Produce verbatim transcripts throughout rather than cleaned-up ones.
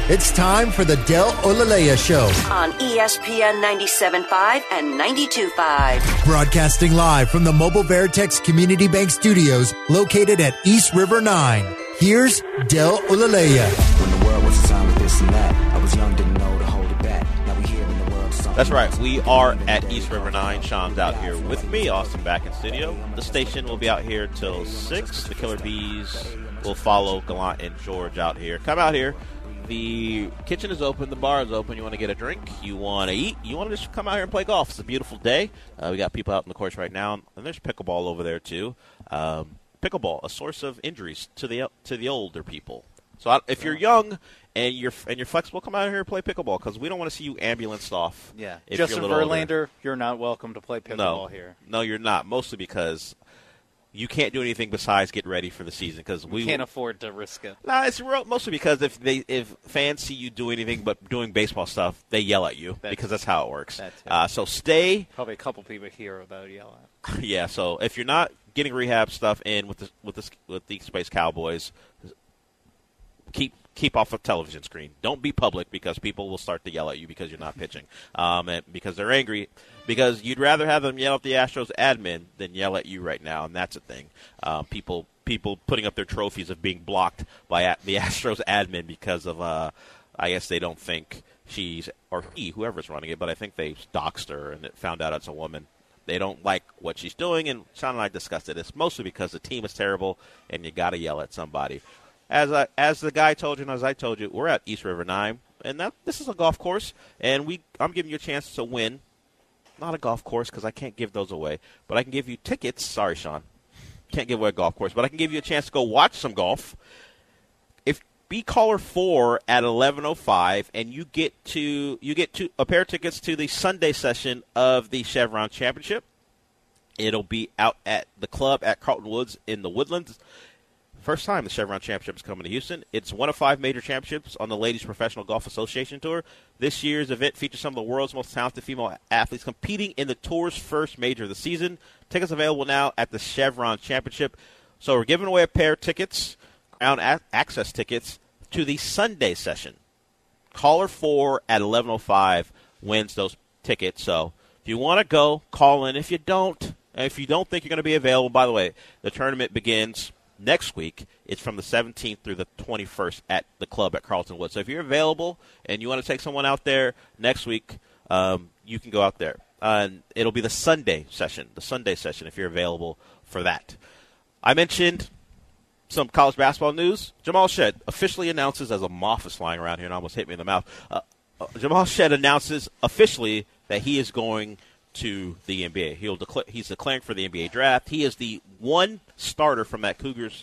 It's time for the Del Olaleya Show on E S P N ninety-seven point five and ninety-two point five. Broadcasting live from the Mobile Veritex Community Bank Studios located at East River nine. Here's Del Olaleya. When the world was designed with this and that, I was young, didn't know to hold it back. Now we here in the world. That's right. We are at East River nine. Sean's out here with me. Austin back in studio. The station will be out here till six. The Killer Bees will follow Gallant and George out here. Come out here. The kitchen is open. The bar is open. You want to get a drink? You want to eat? You want to just come out here and play golf? It's a beautiful day. Uh, we got people out in the course right now, and there's pickleball over there too. Um, pickleball, a source of injuries to the to the older people. So I, if you're young and you're and you're flexible, come out here and play pickleball because we don't want to see you ambulanced off. Yeah, if Justin you're Verlander, older. You're not welcome to play pickleball no, here. No, you're not. Mostly because you can't do anything besides get ready for the season because we We can't afford to risk it. Nah, it's real, mostly because if they if fans see you do anything but doing baseball stuff, they yell at you That's, because that's how it works. That's uh, so stay. Probably a couple people here about yelling. Yeah. So if you're not getting rehab stuff in with the with the with the Space Cowboys, keep keep off a television screen. Don't be public because people will start to yell at you because you're not pitching, um, and because they're angry. Because you'd rather have them yell at the Astros admin than yell at you right now, and that's a thing. Um, people people putting up their trophies of being blocked by a- the Astros admin because of, uh, I guess they don't think she's, or he, whoever's running it, but I think they doxed her and found out it's a woman. They don't like what she's doing, and Sean and I discussed it. It's mostly because the team is terrible, and you got to yell at somebody. As I, as the guy told you, and as I told you, we're at East River nine, and that, this is a golf course, and we I'm giving you a chance to win. Not a golf course because I can't give those away, but I can give you tickets. Sorry, Sean. Can't give away a golf course, but I can give you a chance to go watch some golf. If be caller four at eleven oh five, and you get to you get to a pair of tickets to the Sunday session of the Chevron Championship. It'll be out at the club at Carlton Woods in the Woodlands. First time the Chevron Championship is coming to Houston. It's one of five major championships on the Ladies Professional Golf Association Tour. This year's event features some of the world's most talented female athletes competing in the tour's first major of the season. Tickets available now at the Chevron Championship. So we're giving away a pair of tickets, ground a- access tickets, to the Sunday session. Caller four at eleven oh five wins those tickets. So if you want to go, call in. If you don't, if you don't think you're going to be available, by the way, the tournament begins next week. It's from the seventeenth through the twenty-first at the club at Carlton Woods. So if you're available and you want to take someone out there next week, um, you can go out there. Uh, and it'll be the Sunday session, the Sunday session if you're available for that. I mentioned some college basketball news. Jamal Shead officially announces, as a moth is flying around here and almost hit me in the mouth, uh, uh, Jamal Shead announces officially that he is going to the N B A. He'll declare, he's declaring for the N B A draft. He is the one starter from that Cougars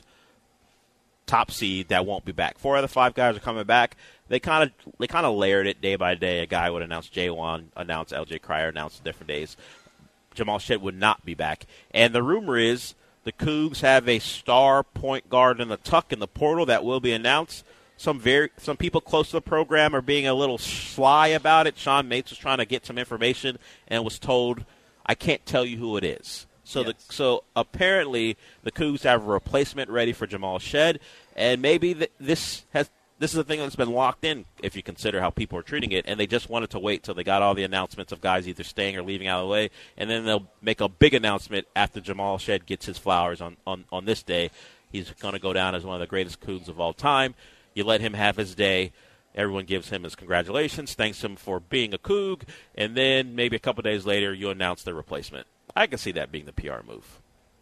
top seed that won't be back. Four out of the five guys are coming back. They kind of they kind of layered it day by day. A guy would announce J one, announce L J Cryer, announce different days. Jamal Shead would not be back. And the rumor is the Cougs have a star point guard in the tuck in the portal that will be announced. Some very some people close to the program are being a little sly about it. Sean Mates was trying to get some information and was told, I can't tell you who it is. So yes. the so apparently the Cougs have a replacement ready for Jamal Shead, and maybe th- this has this is a thing that's been locked in if you consider how people are treating it, and they just wanted to wait till they got all the announcements of guys either staying or leaving out of the way, and then they'll make a big announcement after Jamal Shead gets his flowers on, on, on this day. He's going to go down as one of the greatest Cougs of all time. You let him have his day. Everyone gives him his congratulations, thanks him for being a Coug, and then maybe a couple days later you announce the replacement. I can see that being the P R move.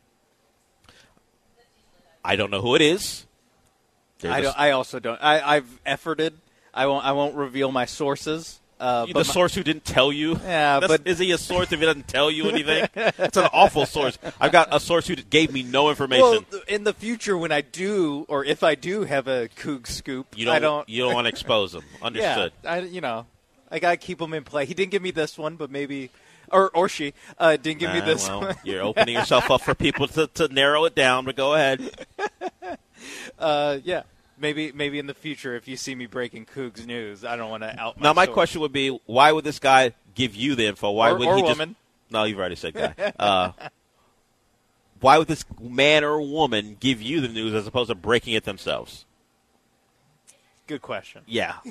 I don't know who it is. I, don't, I also don't. I, I've efforted. I won't. I won't reveal my sources. Uh, the but source my, who didn't tell you? Yeah, That's, but is he a source if he doesn't tell you anything? That's an awful source. I've got a source who gave me no information. Well, in the future, when I do, or if I do have a Coug scoop, you don't, I don't. You don't want to expose them. Understood. Yeah, I, you know, I gotta keep them in play. He didn't give me this one, but maybe, or or she uh, didn't give nah, me this well, one. You're opening yourself up for people to, to narrow it down. But go ahead. uh, yeah. Maybe maybe in the future, if you see me breaking Cougs news, I don't want to out my Now, my source. question would be, why would this guy give you the info? Why or, would or he woman. just – no, you've already said guy. Uh, why would this man or woman give you the news as opposed to breaking it themselves? Good question. Yeah.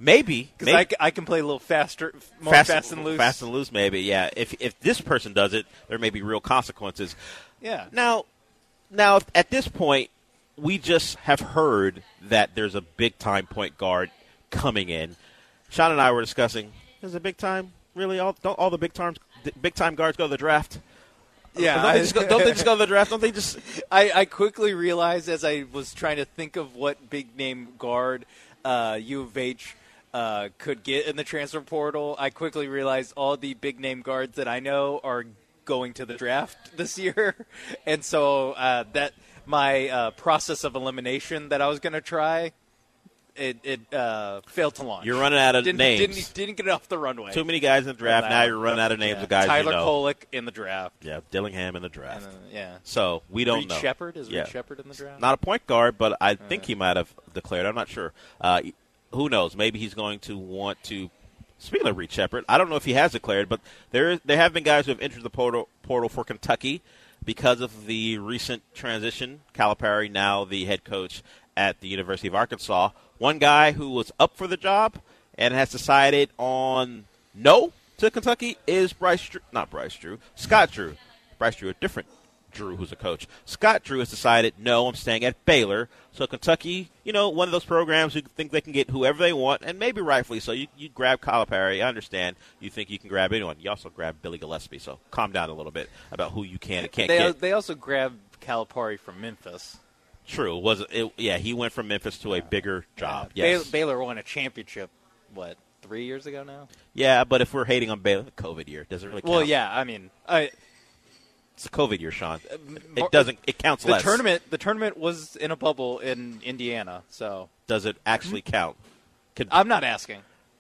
Maybe. Because maybe. I, c- I can play a little faster, more fast, fast, and loose. Fast and loose, maybe, yeah. If if this person does it, there may be real consequences. Yeah. Now, now at this point, we just have heard that there's a big-time point guard coming in. Sean and I were discussing, is a big-time really? All, don't all the big-time big-time guards go to the draft? Yeah. Don't they, just go, don't they just go to the draft? Don't they just – I, I quickly realized as I was trying to think of what big-name guard uh, U of H uh, could get in the transfer portal, I quickly realized all the big-name guards that I know are going to the draft this year. And so uh, that my uh, process of elimination that I was going to try, it, it uh, failed to launch. You're running out of didn't, names. Didn't, didn't get it off the runway. Too many guys in the draft. Now you're running out of names yeah. of guys Tyler you know. Kolek in the draft. Yeah, Dillingham in the draft. And, uh, yeah. So we don't Reed know. Shepard? Is yeah. Reed Shepard in the draft? Not a point guard, but I think he might have declared. I'm not sure. Uh, who knows? Maybe he's going to want to. Speaking of Reed Shepard, I don't know if he has declared, but there is, there have been guys who have entered the portal, portal for Kentucky because of the recent transition. Calipari, now the head coach at the University of Arkansas. One guy who was up for the job and has decided on no to Kentucky is Bryce Drew. Not Bryce Drew. Scott Drew. Bryce Drew, a different Drew who's a coach. Scott Drew has decided, no, I'm staying at Baylor. So Kentucky, you know, one of those programs who think they can get whoever they want, and maybe rightfully so. You, you grab Calipari. I understand you think you can grab anyone. You also grab Billy Gillespie, so calm down a little bit about who you can and can't they, get. They also grabbed Calipari from Memphis. True. Was it, yeah, he went from Memphis to a bigger job. Yeah. Yes. Bay- Baylor won a championship, what, three years ago now? Yeah, but if we're hating on Baylor, the COVID year, does it really count? Well, yeah, I mean, I, it's a COVID year, Sean. Mar- It doesn't. It counts the less. tournament. The tournament was in a bubble in Indiana, so Does it actually count? Could, I'm not asking.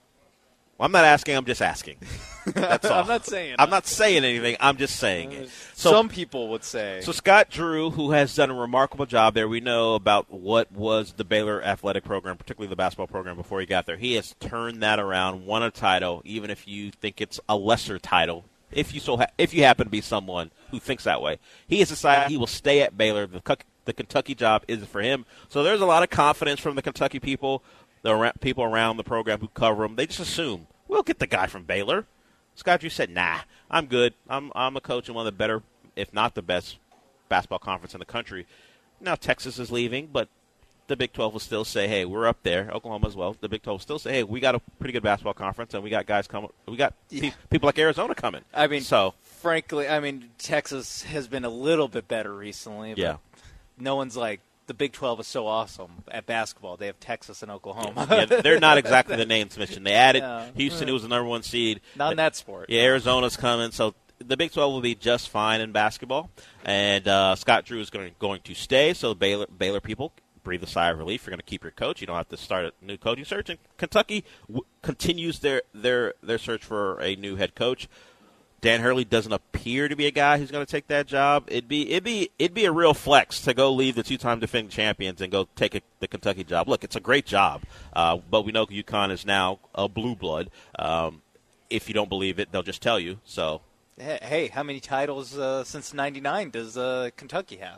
well, I'm not asking. I'm just asking. That's all. I'm not saying. I'm not saying anything. I'm just saying it. So, Some people would say. So Scott Drew, who has done a remarkable job there, we know about what was the Baylor athletic program, particularly the basketball program before he got there. He has turned that around, won a title, even if you think it's a lesser title. If you so ha- if you happen to be someone who thinks that way, he has decided he will stay at Baylor. The, Cu- the Kentucky job isn't for him. So there's a lot of confidence from the Kentucky people, the ar- people around the program who cover them. They just assume we'll get the guy from Baylor. Scott Drew said, "Nah, I'm good. I'm I'm a coach in one of the better, if not the best, basketball conference in the country." Now Texas is leaving, but the Big twelve will still say, "Hey, we're up there." Oklahoma as well. The Big twelve will still say, "Hey, we got a pretty good basketball conference, and we got guys coming. We got Yeah. pe- people like Arizona coming." I mean, so frankly, I mean, Texas has been a little bit better recently. But yeah, no one's like, the Big twelve is so awesome at basketball. They have Texas and Oklahoma. yeah, they're not exactly the names mentioned. They added Yeah. Houston, who was the number one seed. Not in that sport. Yeah, Arizona's coming, so the Big twelve will be just fine in basketball. And uh, Scott Drew is going going to stay, so Baylor Baylor people breathe a sigh of relief. You're going to keep your coach. You don't have to start a new coaching search. And Kentucky w- continues their, their their search for a new head coach. Dan Hurley doesn't appear to be a guy who's going to take that job. It'd be it'd be it'd be a real flex to go leave the two-time defending champions and go take a, the Kentucky job. Look, it's a great job, uh, but we know UConn is now a blue blood. Um, if you don't believe it, they'll just tell you. So, Hey, how many titles uh, since ninety-nine does uh, Kentucky have?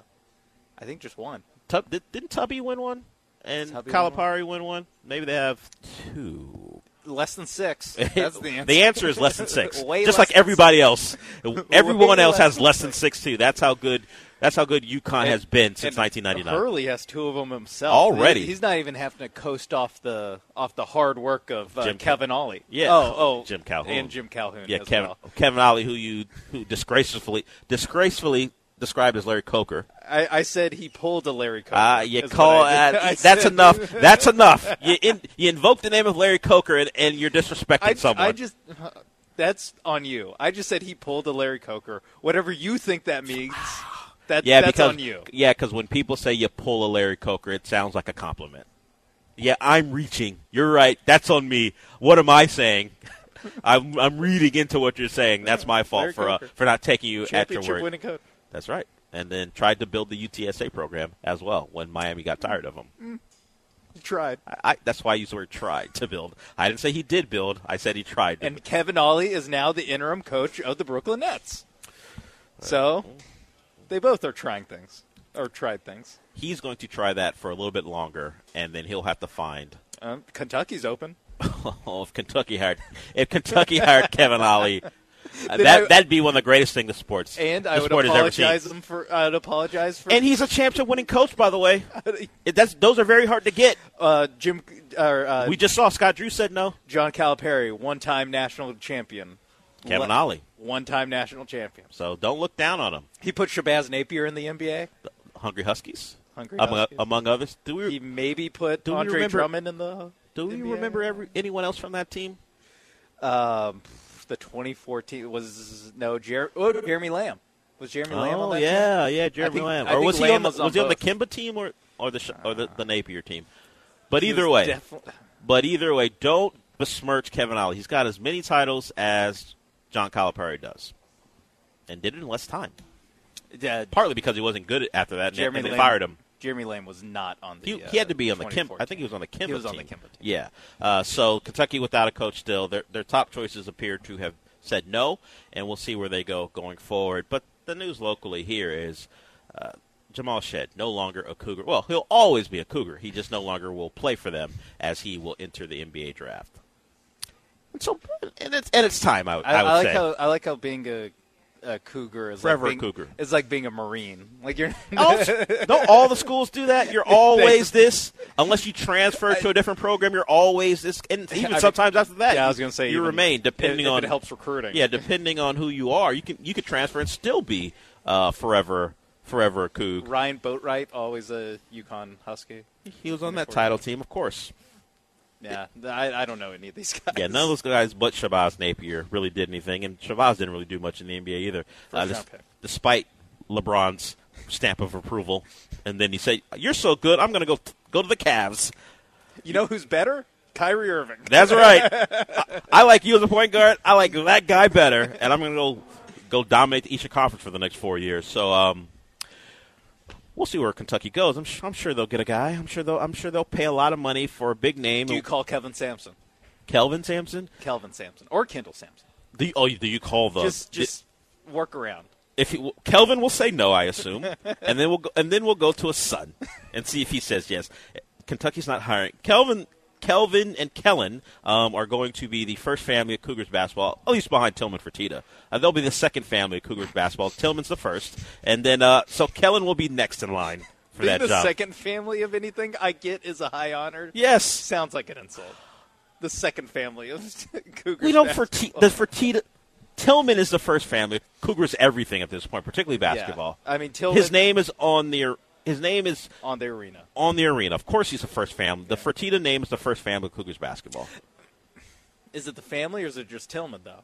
I think just one. Tub, did, didn't Tubby win one? And Tubby Calipari win one? Maybe they have two. Less than six. That's the answer. The answer is less than six. Way Just less like than everybody else. Everyone Way else less has than less than six. six too. That's how good. That's how good UConn And- has been since and nineteen ninety-nine. Hurley has two of them himself. Already. He- he's not even having to coast off the off the hard work of uh, Jim Kevin Ollie. Yeah. Oh, oh, Jim Calhoun. and Jim Calhoun. Yeah, as Kevin well. Kevin Ollie, who you who disgracefully disgracefully described as Larry Coker. I, I said he pulled a Larry Coker. Ah, you is call what I did. uh, I that's said- enough. That's enough. You in, you invoke the name of Larry Coker and, and you're disrespecting I, someone. I just that's on you. I just said he pulled a Larry Coker. Whatever you think that means, that, yeah, that's because on you. yeah, because when people say you pull a Larry Coker, it sounds like a compliment. Yeah, I'm reaching. You're right. That's on me. What am I saying? I'm I'm reading into what you're saying. That's my fault Larry for uh, Coker. for not taking you at your Championship word. winning coach. That's right. And then tried to build the U T S A program as well when Miami got tired of him. He tried. I, I, that's why I used the word tried to build. I didn't say he did build. I said he tried to. And Kevin Ollie is now the interim coach of the Brooklyn Nets. So they both are trying things or tried things. He's going to try that for a little bit longer, and then he'll have to find. Um, Kentucky's open. Oh, if Kentucky hired, if Kentucky hired Kevin Ollie, uh, Then that I- that'd be one of the greatest things the sports And the I would sport has ever apologize seen. him for. I would apologize for. And he's a championship-winning coach, by the way. It, that's those are very hard to get. uh, Jim or uh, We just saw Scott Drew said no. John Calipari, one-time national champion. Kevin Le- Ollie. one-time national champion. So don't look down on him. He put Shabazz Napier in the N B A. Hungry Huskies, Hungry among, Huskies. among others. Do we He maybe put Do we Andre remember- Drummond in the. do we N B A? remember every, anyone else from that team? Um, the twenty fourteen was no Jer- oh, Jeremy Lamb. Was Jeremy Lamb on Oh that yeah, team? yeah, Jeremy think- Lamb. I Or think was he Lamb on the was on was he on the both. Kimba team or or the sh- or the, the Napier team? But He either was way, defi- but either way, don't besmirch Kevin Ollie. He's got as many titles as John Calipari does, and did it in less time. yeah, Partly because he wasn't good after that, and, Jeremy and they Lamb, fired him. Jeremy Lamb was not on the. He, uh, he had to be on the Kim. twenty fourteen. I think he was on the Kimba He was team. on the Kimba team. Yeah. Uh, so Kentucky without a coach still, their their top choices appear to have said no, and we'll see where they go going forward. But the news locally here is uh, Jamal Shead no longer a Cougar. Well, he'll always be a Cougar. He just no longer will play for them as he will enter the N B A draft. And so, and it's and it's time. I, would- I, I would I like say. how I like how being a, a Cougar is Forever a like being, Cougar. It's like being a Marine. Like you're. Oh, don't all the schools do that? You're always this, unless you transfer to a different program. You're always this, and even I mean, sometimes after that, yeah, I you- was gonna say you even remain depending if, if on it helps recruiting. Yeah, depending on who you are, you can you could transfer and still be uh, forever, forever a Coug. Ryan Boatwright, always a UConn Husky. He was on that title team, of course. Yeah, I, I don't know any of these guys. Yeah, none of those guys but Shabazz Napier really did anything, and Shabazz didn't really do much in the N B A either, uh, First des- round pick. despite LeBron's stamp of approval. And then he said, "You're so good, I'm going to go t- go to the Cavs." You know who's better? Kyrie Irving. That's right. I, I like you as a point guard. I like that guy better, and I'm going to go go dominate the Eastern Conference for the next four years. So um, we'll see where Kentucky goes. I'm, sh- I'm sure they'll get a guy. I'm sure they'll I'm sure they'll pay a lot of money for a big name. Do you call Kevin Sampson? Kelvin Sampson? Kelvin Sampson or Kendall Sampson? Do you, oh, do you call the Just just work around. if he, Kelvin will say no, I assume, and then we'll go, and then we'll go to a son and see if he says yes. Kentucky's not hiring Kelvin. Kelvin and Kellen um, are going to be the first family of Cougars basketball, at least behind Tillman Fertitta. Uh, they'll be the second family of Cougars basketball. Tillman's the first, and then uh, so Kellen will be next in line for Being that the job. second family of anything I get is a high honor. Yes, Sounds like an insult. The second family of Cougars. we know basketball. Fertitta. The Fertitta. Tillman is the first family. Cougars everything at this point, particularly basketball. Yeah. I mean, Tillman His name is on the. His name is on the arena. on the arena. Of course, he's the first family. The Fertitta name is the first family of Cougars basketball. Is it the family or is it just Tillman though?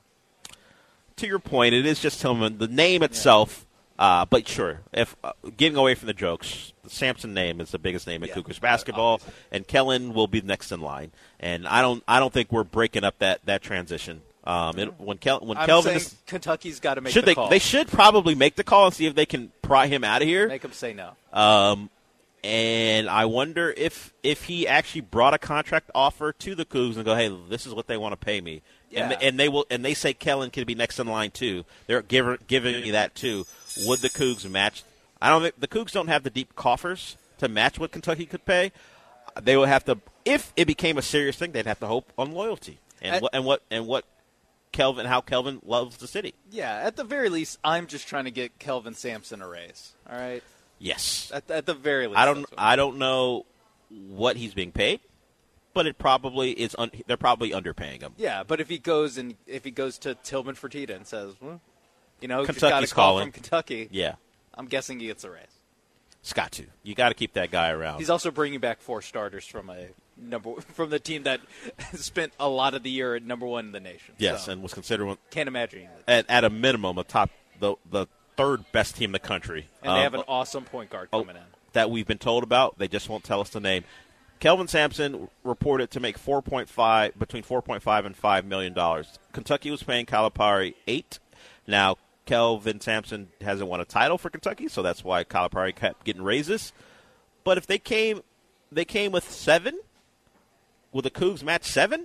To your point, it is just Tillman. The name itself, uh, but sure, if uh, getting away from the jokes, the Sampson name is the biggest name in Yeah, Cougars basketball, obviously. and Kellen will be next in line. And I don't, I don't think we're breaking up that that transition. Um, it, when Kel, when I'm Kelvin saying is, Kentucky's got to make should the they, call. they should probably make the call and see if they can pry him out of here. Make them say no. Um, and I wonder if if he actually brought a contract offer to the Cougs and go, hey, this is what they want to pay me, and Yeah. and they will and they say Kellen can be next in line too. They're giving giving me that too. Would the Cougs match? I don't think the Cougs don't have the deep coffers to match what Kentucky could pay. They would have to, if it became a serious thing, they'd have to hope on loyalty and I- what and what and what Kelvin how Kelvin loves the city. Yeah, at the very least, I'm just trying to get Kelvin Sampson a raise. All right, Yes. at, at the very least. I don't. that's what- I don't know what he's being paid, but it probably is. Un, they're probably underpaying him. Yeah, but if he goes and if he goes to Tillman Fertitta and says, well, you know, just Kentucky's got a call calling. from Kentucky, Yeah, I'm guessing he gets a raise. it's got to. You got to keep that guy around. He's also bringing back four starters from a number from the team that spent a lot of the year at number one in the nation. yes, So, and was considered one, can't imagine. It. at at a minimum a top the the third best team in the country. And they Um, have an awesome point guard oh, coming in. that we've been told about. They just won't tell us the name. Kelvin Sampson reported to make four point five between four point five and five million dollars. Kentucky was paying Calipari eight. Now Kelvin Sampson hasn't won a title for Kentucky, so that's why Calipari kept getting raises. But if they came, they came with seven. Will the Cougs match seven?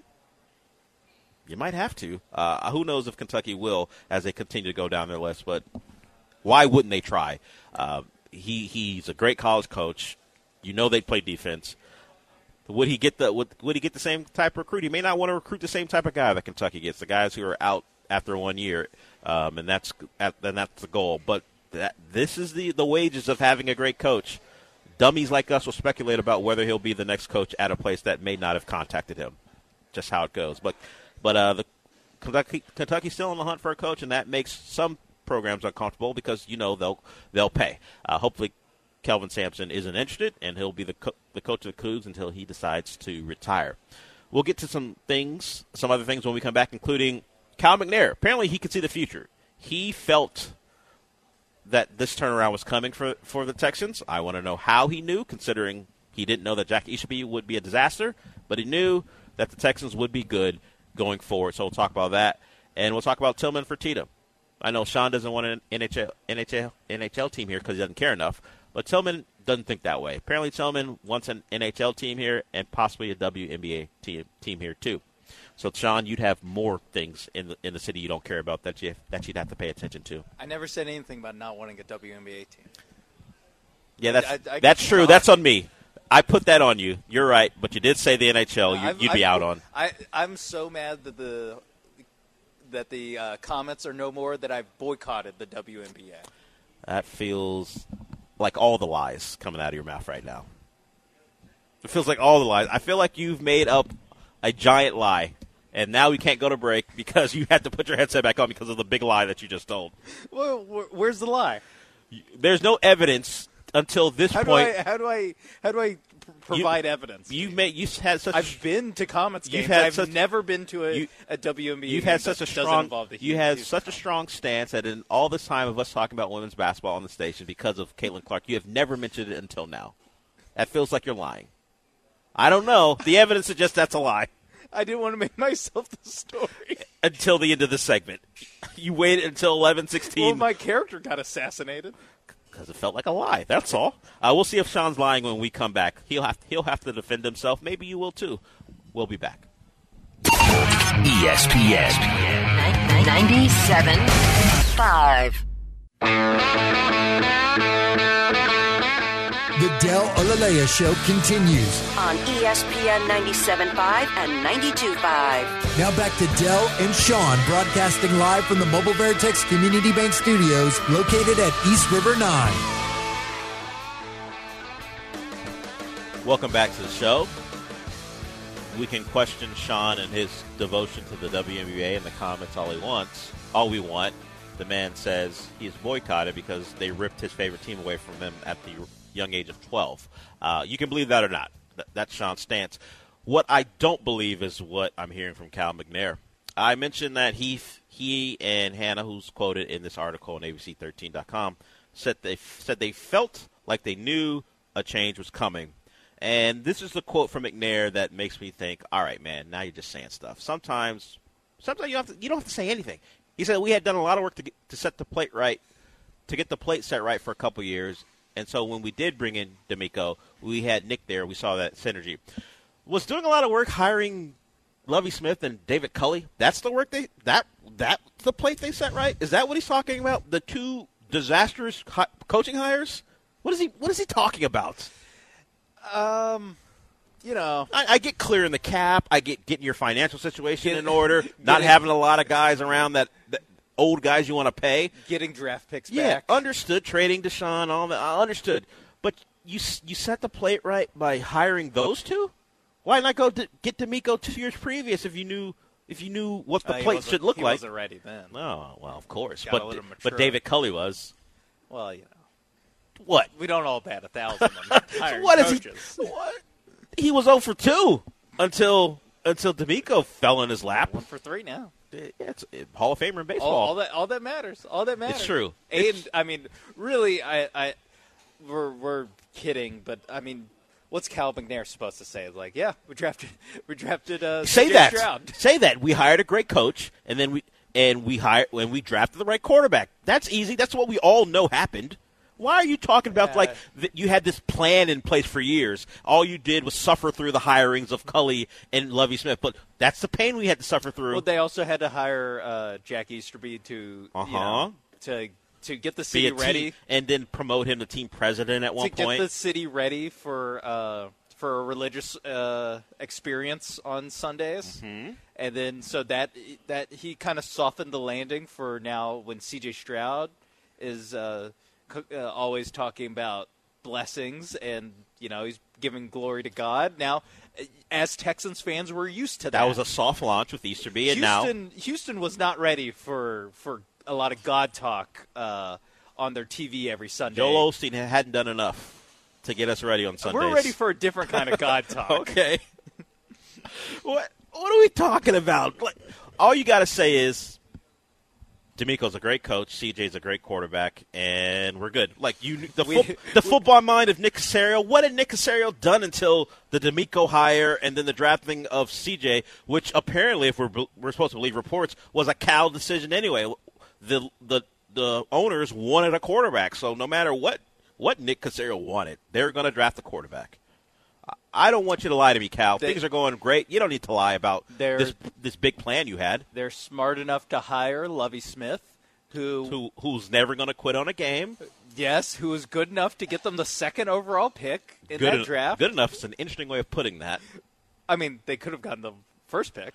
You might have to. Uh, who knows if Kentucky will as they continue to go down their list, but why wouldn't they try? Uh, he He's a great college coach. You know they play defense. Would he get the would, would he get the same type of recruit? He may not want to recruit the same type of guy that Kentucky gets, the guys who are out after one year, um, and that's and that's the goal. But that, this is the, the wages of having a great coach. Dummies like us will speculate about whether he'll be the next coach at a place that may not have contacted him. Just how it goes. But but uh, the Kentucky Kentucky's still on the hunt for a coach, and that makes some programs uncomfortable because you know they'll they'll pay. Uh, hopefully. Kelvin Sampson isn't interested, and he'll be the co- the coach of the Cougs until he decides to retire. We'll get to some things, some other things when we come back, including Cal McNair. Apparently, he could see the future. He felt that this turnaround was coming for, for the Texans. I want to know how he knew, considering he didn't know that Jack Easterby would be a disaster, but he knew that the Texans would be good going forward. So we'll talk about that, and we'll talk about Tillman Fertitta. I know Sean doesn't want an N H L, N H L, N H L team here because he doesn't care enough. But Tillman doesn't think that way. Apparently, Tillman wants an N H L team here and possibly a W N B A team team here too. So, Sean, you'd have more things in the in the city you don't care about that you that you'd have to pay attention to. I never said anything about not wanting a W N B A team. Yeah, that's I, I, I that's true. That's on me. I put that on you. You're right, but you did say the N H L. You, I've, you'd be I've, out on. I I'm so mad that the that the uh, comments are no more that I've boycotted the W N B A. That feels like all the lies coming out of your mouth right now. It feels like all the lies. I feel like you've made up a giant lie, and now we can't go to break because you had to put your headset back on because of the big lie that you just told. Well, where's the lie? There's no evidence until this how point. Do I, how do I how do I provide you, evidence? You've made you had such. I've been to Comets games. Had I've such, never been to a, you, a W N B A. You've game had such a strong. You had Houston such a Comets. strong stance that in all this time of us talking about women's basketball on the station because of Caitlin Clark, you have never mentioned it until now. That feels like you're lying. I don't know. The evidence suggests that's a lie. I didn't want to make myself the story until the end of the segment. You waited until eleven sixteen. Well, my character got assassinated. Because it felt like a lie. That's all. Uh, we'll see if Sean's lying when we come back. He'll have he'll have to defend himself. Maybe you will too. We'll be back. E S P N ninety-seven point five. The Del Olalea Show continues On E S P N ninety-seven point five and ninety-two point five. Now back to Del and Sean broadcasting live from the Mobile Veritex Community Bank Studios located at East River nine. Welcome back to the show. We can question Sean and his devotion to the W N B A in the comments all he wants, all we want. The man says he's boycotted because they ripped his favorite team away from him at the young age of twelve. Uh, you can believe that or not. Th- that's Sean's stance. What I don't believe is what I'm hearing from Cal McNair. I mentioned that he he and Hannah, who's quoted in this article on A B C thirteen dot com, said they said they felt like they knew a change was coming. And this is the quote from McNair that makes me think, all right, man, now you're just saying stuff. Sometimes sometimes you have to, you don't have to say anything. He said we had done a lot of work to get, to set the plate right, to get the plate set right for a couple years. And so when we did bring in D'Amico, we had Nick there. We saw that synergy. Was doing a lot of work hiring Lovie Smith and David Culley. That's the work they that that the plate they set right. Is that what he's talking about? The two disastrous hi- coaching hires. What is he? What is he talking about? Um, you know, I, I get clearing the cap. I get getting your financial situation Get, in order. Not getting, having a lot of guys around that. that old guys you want to pay. Getting draft picks yeah, back. understood. Trading Deshaun, all that. I understood. But you you set the plate right by hiring those two? Why not go to, get D'Amico two years previous if you knew if you knew what the uh, plate should look he like? He wasn't ready then. Oh, well, of course. Got But but David Culley was. Well, you know. What? We don't all bat a thousand on hiring what coaches. Is he, what? He was oh for two until until D'Amico fell in his lap. One for three now. Yeah, it's a Hall of Famer in baseball. All, all that, all that matters. All that matters. It's true. And It's, I mean, really, I, I, we're we're kidding, but I mean, what's Cal McNair supposed to say? Like, yeah, we drafted, we drafted. Uh, say C J that. Stroud. Say that. We hired a great coach, and then we and we hired when we drafted the right quarterback. That's easy. That's what we all know happened. Why are you talking about Yeah. like th- you had this plan in place for years? All you did was suffer through the hirings of Culley and Lovie Smith, but that's the pain we had to suffer through. Well, they also had to hire uh, Jack Easterby to Uh-huh. you know, to to get the Be city a team- ready and then promote him to team president at one to point. get the city ready for uh, for a religious uh, experience on Sundays, Mm-hmm. and then so that that he kind of softened the landing for now when C J Stroud is uh, co- uh, always talking about blessings and you know he's giving glory to God. Now, as Texans fans, we're used to that. That was a soft launch with Easterby, and now Houston, Houston was not ready for for a lot of God talk uh, on their T V every Sunday. Joel Osteen hadn't done enough to get us ready on Sundays. We're ready for a different kind of God talk. Okay. what What are we talking about? Like, all you got to say is D'Amico's a great coach, C J's a great quarterback, and we're good. Like you, the We- fo- the football mind of Nick Caserio. What had Nick Caserio done until the D'Amico hire and then the drafting of C J, which apparently, if we're we're supposed to believe reports, was a Cal decision anyway. The the the owners wanted a quarterback, so no matter what what Nick Caserio wanted, they're going to draft a quarterback. I don't want you to lie to me, Cal. They- Things are going great. You don't need to lie about They're- this this big plan you had. They're smart enough to hire Lovie Smith, who, Who who's never going to quit on a game? yes, who is good enough to get them the second overall pick in Good, that en- draft. good enough is an interesting way of putting that. I mean, they could have gotten the first pick,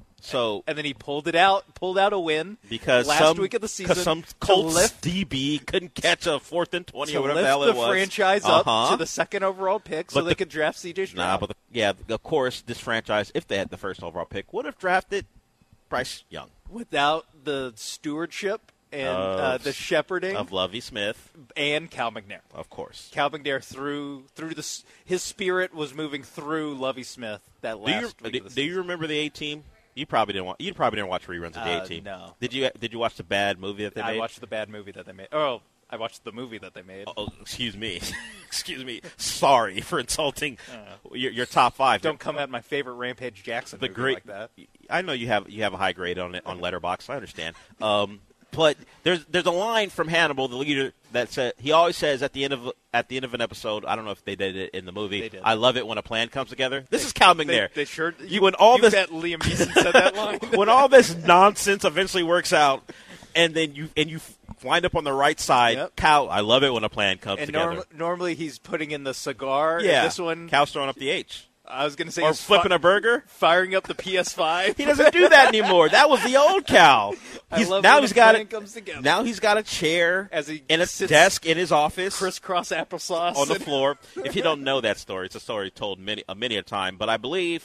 So and then he pulled it out, pulled out a win because last some, week of the season. 'cause some to Colts lift, D B couldn't catch a fourth and twenty to or whatever lift the hell the it was. franchise Uh-huh. up to the second overall pick, so But they the- could draft C J Stroud. Nah, but the, yeah, of course, this franchise, if they had the first overall pick, would have drafted Bryce Young Without the stewardship and uh, Of- the shepherding of Lovie Smith, and Cal McNair. of course. Cal McNair through through the s- his spirit was moving through Lovie Smith that Do you, last week do, of the do you season. remember the A Team? You probably didn't. Wa- you probably didn't watch reruns of the Uh, A Team. no. Did you? Did you watch the bad movie that they I made? watched the bad movie that they made. Oh, I watched the movie that they made. Oh, excuse me. excuse me. Sorry for insulting your, your top five. Don't come at my favorite Rampage Jackson the movie great. like that. I know you have you have a high grade on it on Letterboxd. I understand. Um, but there's there's a line from Hannibal, the leader, that said he always says at the end of at the end of an episode. I don't know if they did it in the movie. They did. I love it when a plan comes together. This is Cal They, McNair. they sure. You when all you this bet Liam Neeson said that line. when all this nonsense eventually works out, and then you and you wind up on the right side. Yep. Cal, I love it when a plan comes And together. norm- normally he's putting in the cigar. and yeah, this one, Cal's throwing up the H I was going to say, or he's flipping fi- a burger. firing up the P S five. He doesn't do that anymore. That was the old Cal. I He's, love now when he's a got plan it. comes together. Now he's got a chair As he and a sits desk in his office crisscross applesauce on the and- floor. If you don't know that story, it's a story told many a many a time. But I believe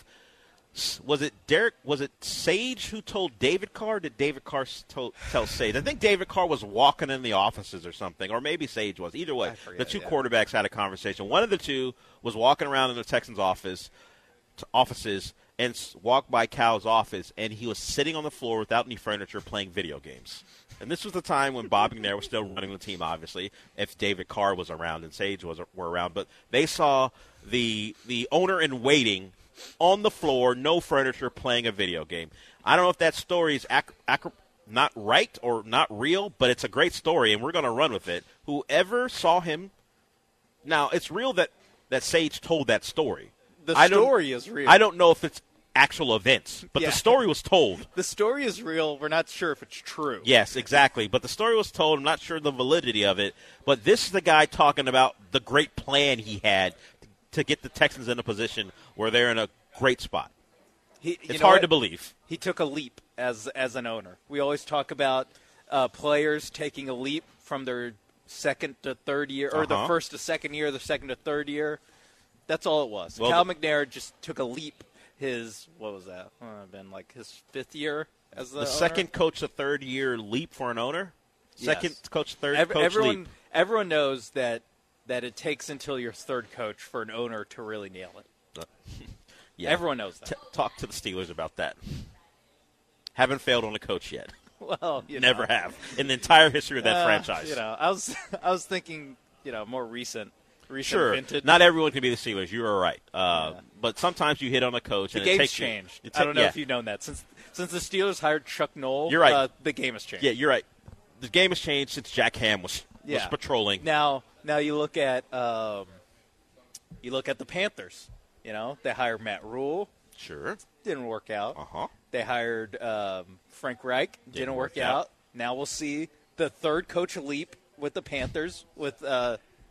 was it Derek? Was it Sage who told David Carr? Or did David Carr s- told, tell Sage? I think David Carr was walking in the offices or something, or maybe Sage was. Either way, forget, the two yeah. quarterbacks had a conversation. One of the two was walking around in the Texans' office t- offices and s- walked by Cal's office, and he was sitting on the floor without any furniture playing video games. And this was the time when Bob McNair was still running the team, obviously, if David Carr was around and Sage was were around. But they saw the the owner in waiting on the floor, no furniture, playing a video game. I don't know if that story is ac- ac- not right or not real, but it's a great story, and we're going to run with it. Whoever saw him – now, it's real that, that Sage told that story. The I don't- story is real. I don't know if it's actual events, but Yeah. the story was told. The story is real. We're not sure if it's true. Yes, exactly. But the story was told. I'm not sure the validity of it. But this is the guy talking about the great plan he had to get the Texans in a position where they're in a great spot. He, you It's know hard what? to believe. He took a leap as as an owner. We always talk about uh, players taking a leap from their second to third year, or the Uh-huh. first to second year, the second to third year. That's all it was. Well, Cal the- McNair just took a leap. His what was that? Uh, been like his fifth year as the, The owner? second coach a third year leap for an owner? Second Yes. coach third Ev- coach everyone leap. everyone knows that that it takes until your third coach for an owner to really nail it. Yeah. Everyone knows that. T- talk to the Steelers about that. Haven't failed on a coach yet. Well, you Never know. have in the entire history of that Uh, franchise. You know, I was I was thinking, you know, more recent, recent Sure, vintage. not everyone can be the Steelers. You are right, uh, but sometimes you hit on a coach the and game's it takes you- changed. it I ta- don't know yeah. if you've known that since since the Steelers hired Chuck Noll. You're right. Uh, the game has changed. Yeah, you're right. The game has changed since Jack Ham was, was Yeah. patrolling. Now, now you look at um, you look at the Panthers. You know, they hired Matt Rule. Sure. Didn't work out. Uh huh. They hired um, Frank Reich. Didn't, work, work out. out. Now we'll see the third coach leap with the Panthers with uh,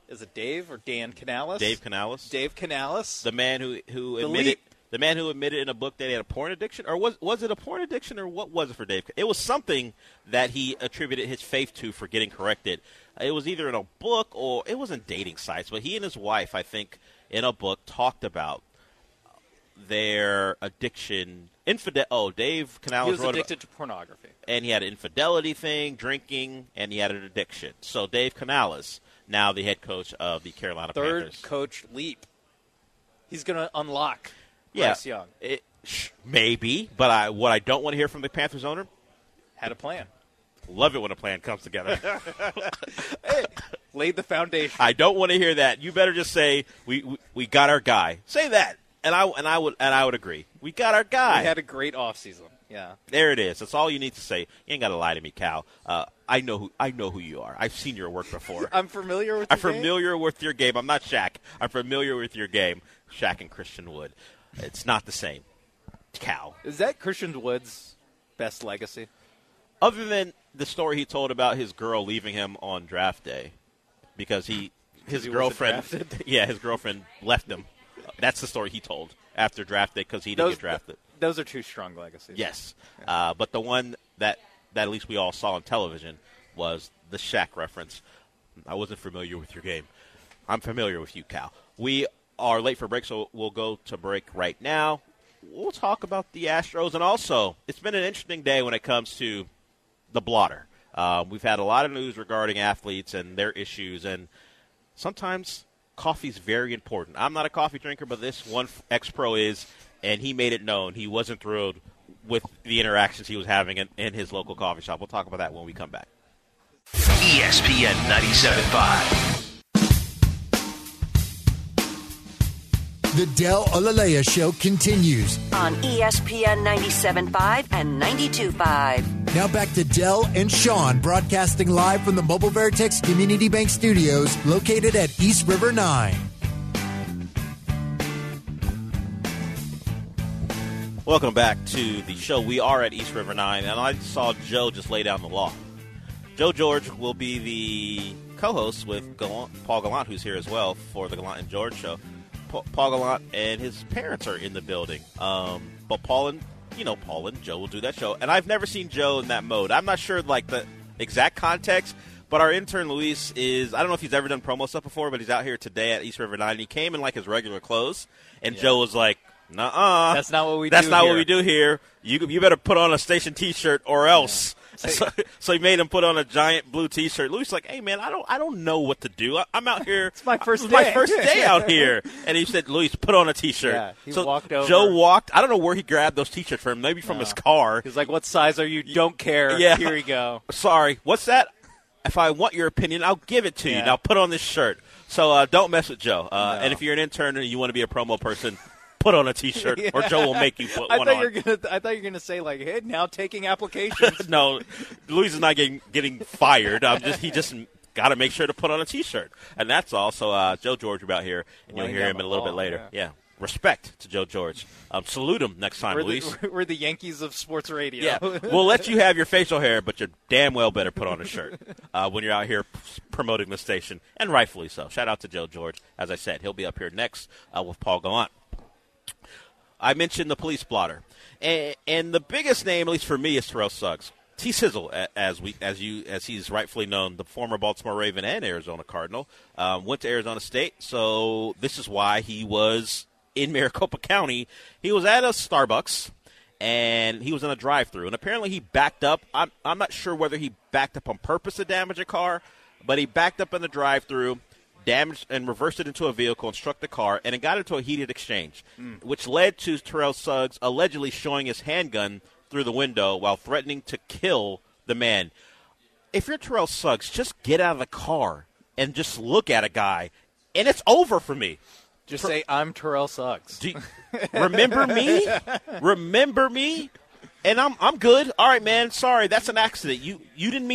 is it Dave or Dan Canales? Dave Canales. Dave Canales. The man who who The admitted leap. the man who admitted in a book that he had a porn addiction, or was was it a porn addiction, or what was it for Dave? It was something that he attributed his faith to for getting corrected. It was either in a book or it wasn't dating sites, but he and his wife, I think, in a book talked about their addiction. Infidel. Oh, Dave Canales He was wrote addicted about, to pornography. and he had an infidelity thing, drinking, and he had an addiction. So Dave Canales, now the head coach of the Carolina Third Panthers. coach leap. He's going to unlock Yeah, Bryce Young. it, sh- maybe, but I, what I don't want to hear from the Panthers owner, Had a plan. love it when a plan comes together. Laid the foundation. I don't want to hear that. You better just say we, we we got our guy. Say that, and I and I would and I would agree. We got our guy. We had a great offseason. Yeah. There it is. That's all you need to say. You ain't got to lie to me, Cal. Uh, I know who I know who you are. I've seen your work before. I'm familiar with I'm your game. familiar with your game. I'm not Shaq. I'm familiar with your game, Shaq and Christian Wood. It's not the same, Cal. Is that Christian Wood's best legacy? Other than the story he told about his girl leaving him on draft day because he his he wasn't girlfriend drafted? yeah his girlfriend left him. That's the story he told after draft day because he didn't Those, get drafted. those are two strong legacies. Yes, uh, but the one that that at least we all saw on television was the Shaq reference. I wasn't familiar with your game. I'm familiar with you, Cal. We are late for break, so we'll go to break right now. We'll talk about the Astros, and also it's been an interesting day when it comes to the blotter. Uh, we've had a lot of news regarding athletes and their issues, and sometimes coffee's very important. I'm not a coffee drinker, but this one ex-pro is, and he made it known he wasn't thrilled with the interactions he was having in, in his local coffee shop. We'll talk about that when we come back. E S P N ninety-seven point five. The Del Olalea Show continues. On E S P N ninety-seven point five and ninety-two point five. Now back to Del and Sean broadcasting live from the Mobile Veritex Community Bank Studios located at East River nine. Welcome back to the show. We are at East River nine, and I saw Joe just lay down the law. Joe George will be the co-host with Gallant, Paul Gallant, who's here as well for the Gallant and George show. Pa- Paul Gallant and his parents are in the building. Um, but Paul and, you know, Paul and Joe will do that show. And I've never seen Joe in that mode. I'm not sure, like, the exact context, but our intern, Luis, is, I don't know if he's ever done promo stuff before, but he's out here today at East River nine. And he came in, like, his regular clothes, and Yeah. Joe was like, nuh-uh. That's not what we That's do not here. what we do here. You you better put on a station T-shirt or else. Yeah. So, so he made him put on a giant blue T-shirt. Louis like, hey man, I don't I don't know what to do. I, I'm out here. It's my first it's my day. first day out here. And he said, Louis, put on a T-shirt. Yeah, he so walked over. Joe walked. I don't know where he grabbed those T-shirts from. Maybe from No. his car. He's like, what size are you? Don't care. Yeah. Here we go. Sorry, what's that? If I want your opinion, I'll give it to you. Yeah. Now put on this shirt. So uh, don't mess with Joe. Uh, No. And if you're an intern and you want to be a promo person, put on a T-shirt, or Joe will make you put I one thought on. you were gonna. I thought you were gonna say like, "Hey, now taking applications." No, Luis is not getting getting fired. I'm just he just got to make sure to put on a T-shirt, and that's all. So uh, Joe George about here, and you'll Laying hear down him the a little law, bit later. yeah. Yeah, respect to Joe George. Um, salute him next time, we're, Luis. the, we're the Yankees of sports radio. Yeah, we'll let you have your facial hair, but you damn well better put on a shirt uh, when you're out here p- promoting the station, and rightfully so. Shout out to Joe George. As I said, he'll be up here next uh, with Paul Gallant. I mentioned the police blotter, and, and the biggest name, at least for me, is Terrell Suggs. T. Sizzle, as we, as you, as he's rightfully known, the former Baltimore Raven and Arizona Cardinal, um, went to Arizona State. So this is why he was in Maricopa County. He was at a Starbucks, and he was in a drive-thru, and apparently he backed up. I'm, I'm not sure whether he backed up on purpose to damage a car, but he backed up in the drive-thru, damaged and reversed it into a vehicle and struck the car, and it got into a heated exchange, mm. which led to Terrell Suggs allegedly showing his handgun through the window while threatening to kill the man. If you're Terrell Suggs, just get out of the car and just look at a guy, and it's over for me. Just Ter- say, I'm Terrell Suggs. Do you, remember me? Remember me? And I'm I'm good. All right, man. Sorry, that's an accident. You you didn't mean to hit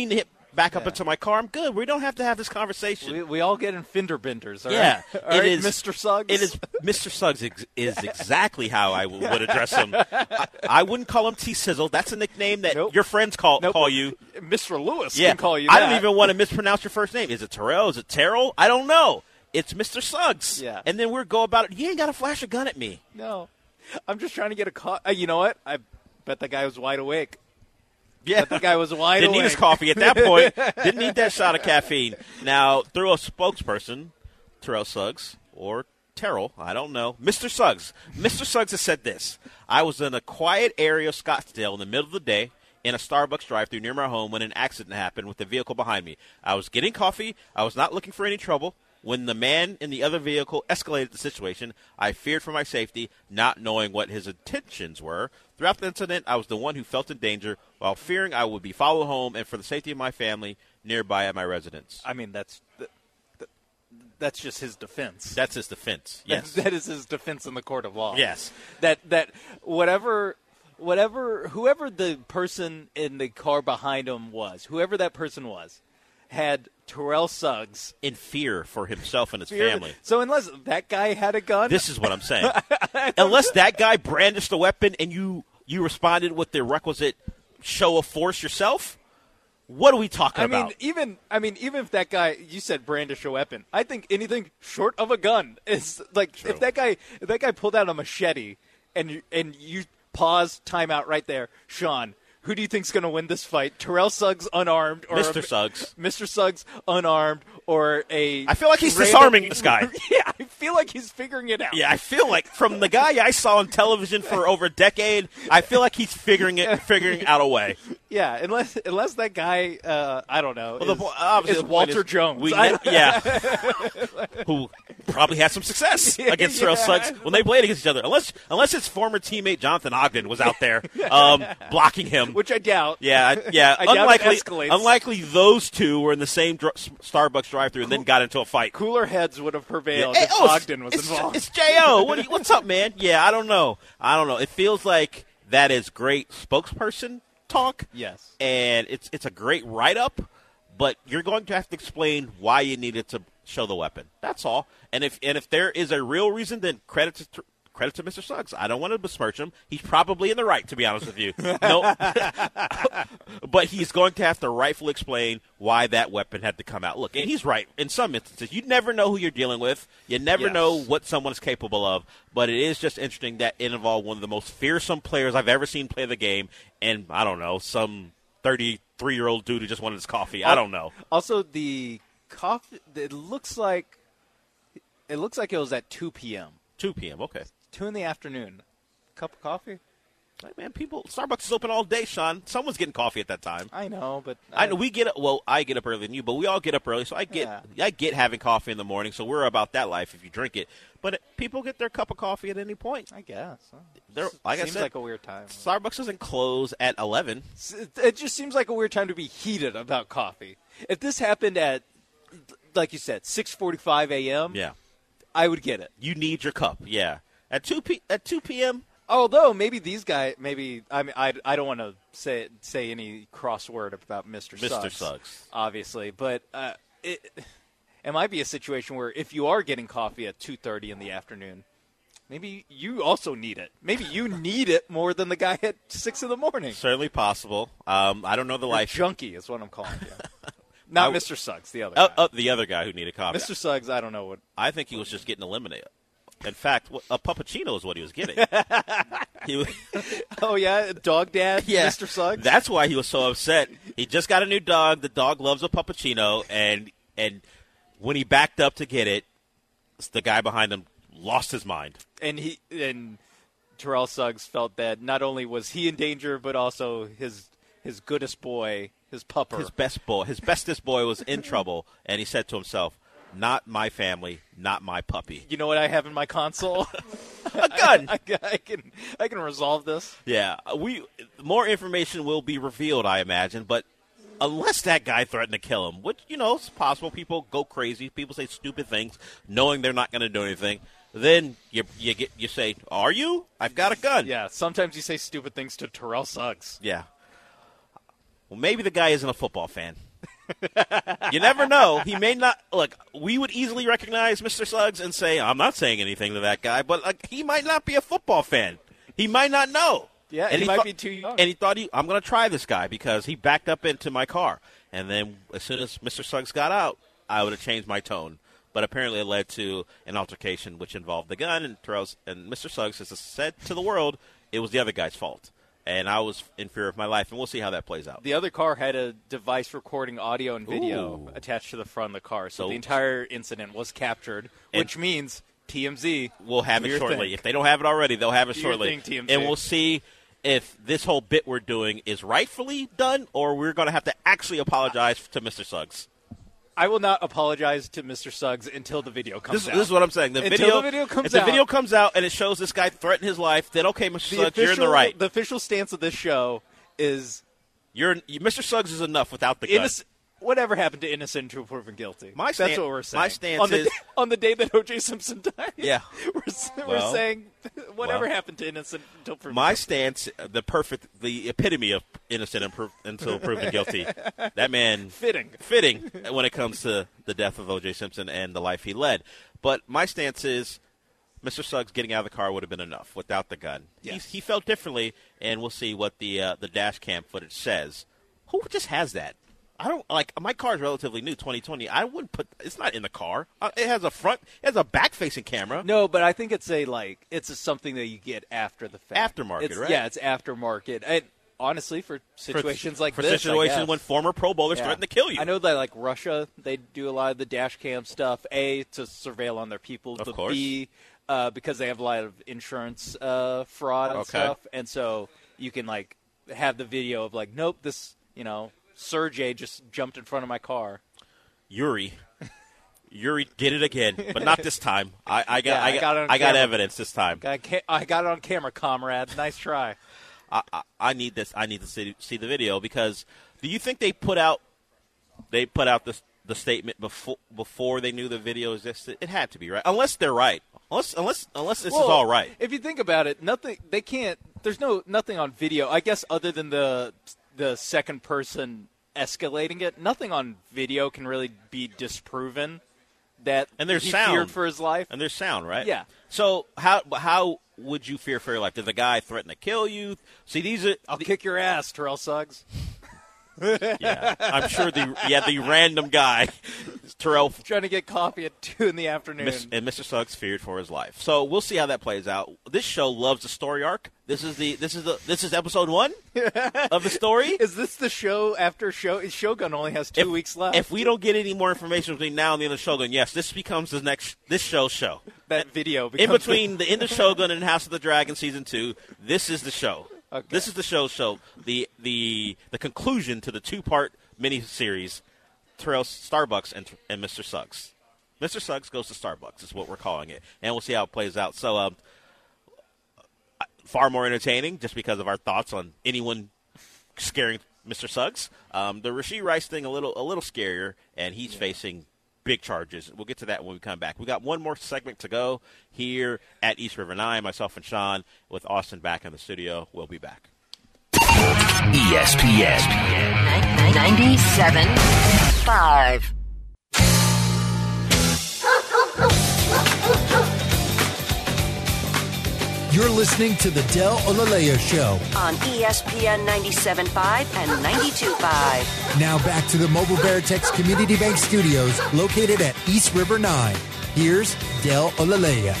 back up Yeah. into my car. I'm good. We don't have to have this conversation. We, we all get in fender benders, all Yeah, right? All it right, is- Mister Suggs? It is Mister Suggs ex- is exactly how I w- would address him. I, I wouldn't call him T Sizzle. That's a nickname that Nope. your friends call Nope. call you. Mister Lewis Yeah, can call you I that. don't even want to mispronounce your first name. Is it Terrell? Is it Terrell? I don't know. It's Mister Suggs. Yeah. And then we're go about it. You ain't got to flash a gun at me. No. I'm just trying to get a call. Uh, you know what? I bet the guy was wide awake. Yeah, The guy was wide Didn't awake. need his coffee at that point. Didn't need that shot of caffeine. Now, through a spokesperson, Terrell Suggs, or Terrell, I don't know, Mister Suggs. Mister Suggs has said this. I was in a quiet area of Scottsdale in the middle of the day in a Starbucks drive-thru near my home when an accident happened with the vehicle behind me. I was getting coffee. I was not looking for any trouble. When the man in the other vehicle escalated the situation, I feared for my safety, not knowing what his intentions were. Throughout the incident, I was the one who felt in danger while fearing I would be followed home and for the safety of my family nearby at my residence. I mean, that's th- th- that's just his defense. That's his defense. Yes. that is his defense in the court of law. Yes. That that whatever whatever whoever the person in the car behind him was, whoever that person was, had Terrell Suggs In fear for himself and his feared- family. So unless that guy had a gun, This is what I'm saying. Unless that guy brandished a weapon and you, you responded with the requisite show of force yourself, what are we talking I about? mean, even I mean, even if that guy, you said brandish a weapon, I think anything short of a gun is like True. if that guy if that guy pulled out a machete and you, and you pause timeout right there, Sean. Who do you think's going to win this fight? Terrell Suggs unarmed, or Mister a- Suggs. Mister Suggs unarmed, or a? I feel like he's random- disarming this guy. Yeah, I feel like he's figuring it out. Yeah, I feel like from the guy I saw on television for over a decade, I feel like he's figuring it, figuring out a way. Yeah, unless unless that guy, uh, I don't know, Well, the is, po- obviously is the point Walter is Jones. we I- ne- yeah, who probably had some success against Terrell Yeah. Suggs when they played against each other. Unless unless his former teammate Jonathan Ogden was out there um, blocking him. which I doubt. Yeah, I- yeah. I doubt it unlikely, escalates. unlikely those two were in the same dr- Starbucks drive-thru and then got into a fight. Cooler heads would have prevailed Hey, if oh, it's- Ogden was it's, involved. It's J O. What do you, what's up, man? Yeah, I don't know. I don't know. It feels like that is great spokesperson talk. Yes. And it's it's a great write-up, but you're going to have to explain why you needed to show the weapon. That's all. And if and if there is a real reason, then credit to credit to Mister Suggs. I don't want to besmirch him. He's probably in the right, to be honest with you. No, but he's going to have to rightfully explain why that weapon had to come out. Look, and he's right. In some instances, you never know who you're dealing with. You never Yes. know what someone is capable of. But it is just interesting that it involved one of the most fearsome players I've ever seen play the game, and I don't know, some thirty-three-year-old dude who just wanted his coffee. I don't know. Also, the coffee. It looks like it looks like it was at two p.m. two p.m. Okay. Two in the afternoon. Cup of coffee. Hey, man, people, Starbucks is open all day, Sean. Someone's getting coffee at that time. I know, but I know we get up, well, I get up earlier than you, but we all get up early, so I get I get having coffee in the morning. So we're about that life if you drink it. But it, people get their cup of coffee at any point. I guess. Huh? They're, like I seems said, like a weird time. Starbucks doesn't close at eleven. It just seems like a weird time to be heated about coffee. If this happened at, like you said, six forty-five a.m., Yeah, I would get it. you need your cup. Yeah, at two p at two p.m. Although maybe these guys, maybe I mean, I, I don't want to say say any crossword about Mister Mister Suggs, Suggs. obviously, but uh, it it might be a situation where if you are getting coffee at two thirty in the afternoon, maybe you also need it. Maybe you need it more than the guy at six in the morning. Certainly possible. Um, I don't know the You're life. junkie is what I'm calling you. Not I- Mister Suggs, the other Oh, guy. oh, the other guy who needed coffee. Mister Suggs, I don't know what. I think he was just getting eliminated. In fact, what- a puppuccino is what he was getting. he was, Oh yeah, dog dad, yeah, Mister Suggs. That's why he was so upset. He just got a new dog. The dog loves a puppuccino, and and when he backed up to get it, the guy behind him lost his mind. and he and Terrell Suggs felt that not only was he in danger, but also his his goodest boy, his pupper. His best boy, his bestest boy, was in trouble, and he said to himself, "Not my family, not my puppy." You know what I have in my console? A gun. I, I can I can resolve this. Yeah, we more information will be revealed, I imagine, but unless that guy threatened to kill him, which, you know, it's possible. People go crazy. People say stupid things knowing they're not going to do anything. Then you you get you say, "Are you? I've got a gun." Yeah, sometimes you say stupid things to Terrell Suggs. Yeah. Well, maybe the guy isn't a football fan. You never know. He may not – look, we would easily recognize Mister Suggs and say, I'm not saying anything to that guy, but like, he might not be a football fan. He might not know. Yeah, and he, he might thought, be too young. And he thought, he, I'm going to try this guy because he backed up into my car. And then as soon as Mister Suggs got out, I would have changed my tone. But apparently it led to an altercation which involved the gun, and Terrell's, and Mister Suggs has said to the world it was the other guy's fault. And I was in fear of my life, and we'll see how that plays out. The other car had a device recording audio and video Ooh. attached to the front of the car, so, So- the entire incident was captured, which means T M Z We'll have do it your shortly. thing. If they don't have it already, they'll have it Do your shortly. thing, T M Z. And we'll see if this whole bit we're doing is rightfully done, or we're going to have to actually apologize to Mister Suggs. I will not apologize to Mister Suggs until the video comes This, out. this is what I'm saying. The Until video, the video comes if the out. video comes out and it shows this guy threaten his life, then okay, Mister the Suggs, you're in the official- right. The official stance of this show is You're Mister Suggs is enough without the gun. innocent. Whatever happened to innocent until proven guilty? My That's stan- what we're saying. my stance on the, is- day, on the day that O J Simpson died. Yeah. we're, s- we're Well, saying whatever well. happened to innocent until proven My guilty. stance, the perfect, the epitome of innocent and pro- until proven guilty. That man Fitting. fitting when it comes to the death of O J Simpson and the life he led. But my stance is, Mister Suggs getting out of the car would have been enough without the gun. Yes. He, he felt differently, and we'll see what the uh, the dash cam footage says. Who just has that? I don't like my car is relatively new, twenty twenty. I wouldn't put it's not in the car. Uh, it has a front, it has a back-facing camera. No, but I think it's a like it's a, something that you get after the fact. Aftermarket, It's- right? Yeah, it's aftermarket. And honestly, for situations for, like for this, I situations guess. when former Pro Bowlers Yeah. threaten to kill you. I know that like Russia, they do a lot of the dash cam stuff. A to surveil on their people, Of but course. B uh, because they have a lot of insurance uh, fraud and Okay. stuff, and so you can like have the video of like, nope, this you know Sergey just jumped in front of my car. Yuri. Yuri did it again, but not this time. I, I got, Yeah, I I got, got it on I got camera. evidence this time. I, ca- I got it on camera, comrade. Nice try. I, I, I need this. I need to see, see the video because do you think they put out they put out this the statement before before they knew the video existed? It had to be right, unless they're right. Unless unless unless this Well, is all right. If you think about it, nothing they can't. There's no nothing on video. I guess other than the the second person escalating it, nothing on video can really be disproven that And there's he sound. feared for his life. And there's sound, right? Yeah. So how how would you fear for your life? Did the guy threaten to kill you? See, these are I'll kick your ass, Terrell Suggs. yeah. I'm sure the yeah the random guy, Terrell Trying to get coffee at two in the afternoon. Miss, and Mister Suggs feared for his life. So we'll see how that plays out. This show loves the story arc. This is the this is the this is episode one of the story. Is this the show after show? Shogun only has two If- weeks left. If we don't get any more information between now and the end of Shogun, yes, this becomes the next this show's show. that video In becomes between the end of Shogun and House of the Dragon season two, this is the show. Okay. This is the show's show. The the the conclusion to the two part miniseries, Terrell Starbucks and and Mister Suggs. Mister Suggs goes to Starbucks is what we're calling it, and we'll see how it plays out. So, um, far more entertaining just because of our thoughts on anyone scaring Mister Suggs. Um, the Rashee Rice thing a little a little scarier, and he's facing big charges. We'll get to that when we come back. We got one more segment to go here at East River Nine. Myself and Sean with Austin back in the studio. We'll be back. E S P N. ninety-seven point five. You're listening to the Del Olalea Show. On E S P N ninety-seven point five and ninety-two point five. Now back to the Mobile Veritex Community Bank Studios located at East River nine. Here's Del Olalea.